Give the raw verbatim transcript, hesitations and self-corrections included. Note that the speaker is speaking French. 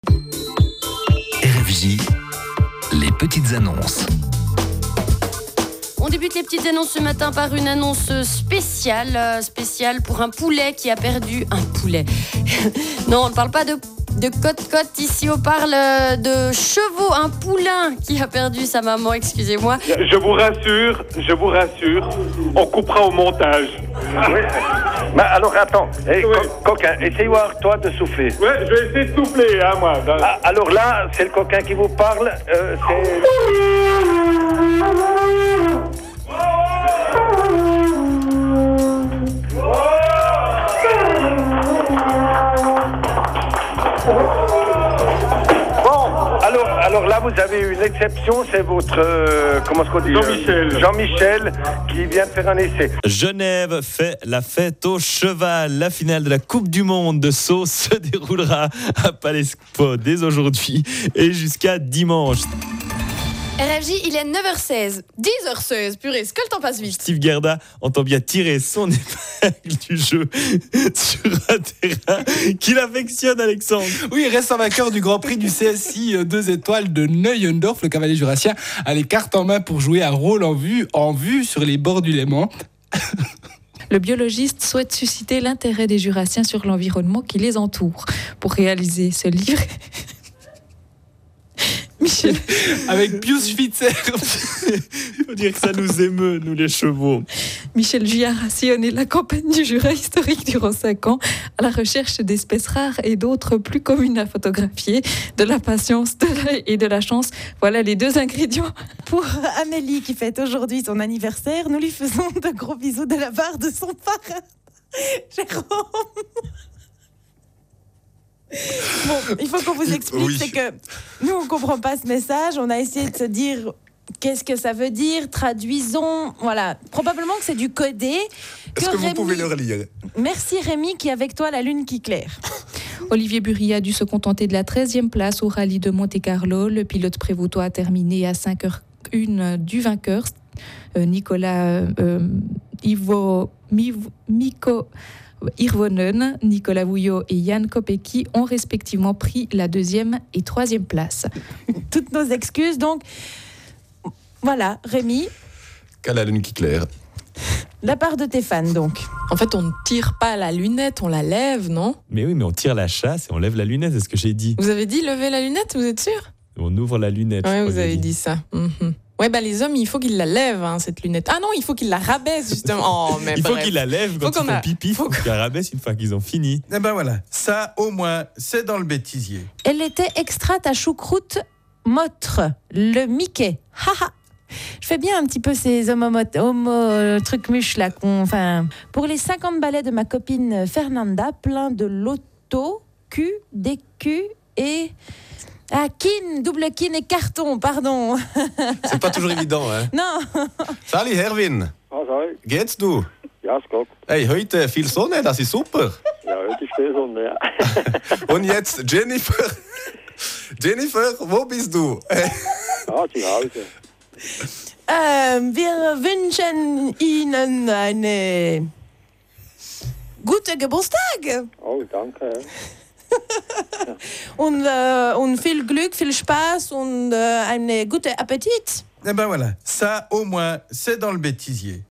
R F J, les petites annonces. On débute les petites annonces ce matin par une annonce spéciale, euh, spéciale pour un poulet qui a perdu un poulet. Non, on ne parle pas de de côte-côte ici, on parle de chevaux, un poulain qui a perdu sa maman, excusez-moi. Je vous rassure, je vous rassure, on coupera au montage. Oui. Mais alors attends, hey, Oui. co- coquin, essaye voir toi de souffler. Ouais, je vais essayer de souffler, hein, moi. Dans- Ah, alors là, c'est le coquin qui vous parle, euh, c'est... Bon, alors, alors là, vous avez une exception, c'est votre... euh, comment est-ce qu'on dit Jean-Michel. euh, Jean-Michel, qui vient de faire un essai. Genève fait la fête au cheval. La finale de la Coupe du Monde de saut se déroulera à Palais Expo dès aujourd'hui et jusqu'à dimanche. R F J, il est neuf heures seize. dix heures seize, purée, ce que le temps passe vite. Steve Gerda entend bien tirer son épingle du jeu sur un terrain qu'il affectionne, Alexandre. Oui, il reste en vainqueur du Grand Prix du C S I deux étoiles de Neuendorf. Le cavalier jurassien a les cartes en main pour jouer un rôle en vue, en vue sur les bords du Léman. Le biologiste souhaite susciter l'intérêt des Jurassiens sur l'environnement qui les entoure. Pour réaliser ce livre, Michel, Avec Pius Spitzer. Il faut dire que ça nous émeut, nous les chevaux. Michel Juillard a sillonné la campagne du Jura historique durant cinq ans à la recherche d'espèces rares et d'autres plus communes à photographier. De la patience de l'œil et de la chance, voilà les deux ingrédients. Pour Amélie qui fête aujourd'hui son anniversaire, nous lui faisons de gros bisous de la part de son parrain, Jérôme. Bon, il faut qu'on vous explique, Oui. c'est que nous on comprend pas ce message, on a essayé de se dire qu'est-ce que ça veut dire, traduisons, voilà, probablement que c'est du codé. Est-ce que vous Rémi- pouvez le relire? Merci Rémi qui est avec toi, la lune qui claire. Olivier Bury a dû se contenter de la treizième place au rallye de Monte-Carlo. Le pilote prévôtois a terminé à cinq heures une du vainqueur. Euh, Nicolas euh, Ivo, Miv- Miko Hirvonen, Nicolas Vouillot et Jan Kopecky ont respectivement pris la deuxième et troisième place. Toutes nos excuses, donc voilà, Rémi, Qu'à la lune qui claire. la part de tes fans donc. En fait, on ne tire pas la lunette, on la lève, non? Mais oui, mais on tire la chasse et on lève la lunette, c'est ce que j'ai dit. Vous avez dit lever la lunette, vous êtes sûr? On ouvre la lunette. je Oui, crois vous que j'ai avez dit ça. Mhm. Ouais, bah les hommes, il faut qu'ils la lèvent, hein, cette lunette. Ah non, il faut qu'ils la rabaissent, justement. Oh, mais Il faut bref. qu'ils la lèvent quand Faut qu'on ils font a- pipi, il faut qu'ils la rabaissent une fois qu'ils ont fini. Eh ben voilà, ça au moins, c'est dans le bêtisier. Elle était extraite à choucroute motre, le Mickey. Haha. Je fais bien un petit peu ces homo, homo trucs muches là. qu'on- Enfin, pour les cinquante balais de ma copine Fernanda, plein de loto, cul, des culs et... Ah, kin, double kin et carton, pardon. C'est pas toujours évident, hein? Non. Salut Herwin, Ah, sorry. geht's du? Ja, es geht. Hey, heute viel Sonne, das ist super. Ja, heute ist viel Sonne, ja. Und jetzt Jennifer. Jennifer, wo bist du? Ah, zu Hause. Ähm, wir wünschen Ihnen eine gute Geburtstag. Oh, danke. Und, äh, und viel Glück, viel Spaß und äh, einen guten Appetit. Eh ben voilà, ça au moins, c'est dans le bêtisier.